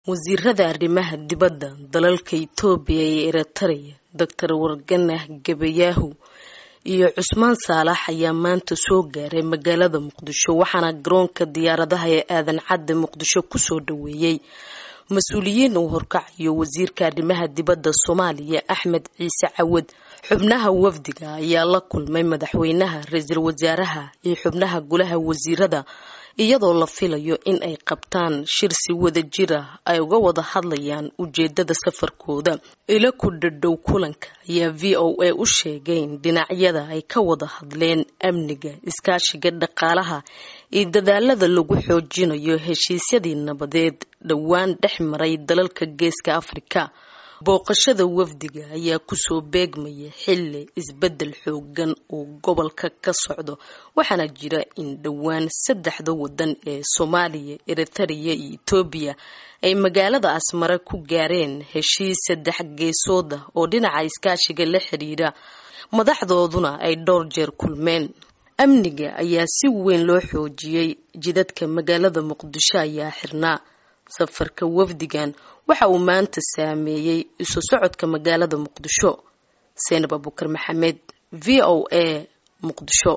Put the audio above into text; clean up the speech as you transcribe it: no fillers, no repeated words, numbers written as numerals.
wasiirada arrimaha dibadda dalalka Itoobiya iyo Eritrea Dr. Warganah Gabayahu iyo Cusmaan Saalax ayaa maanta soo gaaray magaalada Muqdisho waxaana garoonka diyaaradaha ee aadan cadde Muqdisho ku soo dhaweeyay mas'uuliyiin uu horkacayo wasiirka arrimaha dibadda Soomaaliya Axmed Ciise Cawad. xubnaha wafdiga ayaa la kulmay madaxweynaha ra'iisul wasaaraha iyo xubnaha golaha wasiirada iyadoo la filayo in ay qabtaan shir si wada jir ah ay uga wada hadlayaan ujeedada safarkooda. ila ku dhadhow kulanka ayaa VOA u sheegay in dhinacyada ay ka wada hadleen amniga, iskaashiga dhaqaalaha iyo dadaalada lagu xoojinayo heshiisyadii nabadeed dhawaan dhex maray dalalka Geeska Afrika. booqashada wafdiga ayaa ku soo beegmaya xilli isbedel xoogan oo gobolka ka socdo waxaana jira in dhawaan saddexda wadan ee Soomaaliya, Eritrea iyo Itoobiya ay magaalada Asmara ku gaareen heshiis saddex geesood ah oo dhinaca iskaashiga la xiriira madaxdooduna ay dhowr jeer kulmeen. amniga ayaa si weyn loo xoojiyay jidadka magaalada Muqdisho ayaa xirnaa. safarka wafdigan waxa uu maanta saameeyay isu socodka magaalada Muqdisho. Seenab Abukar Maxamed, VOA, Muqdisho.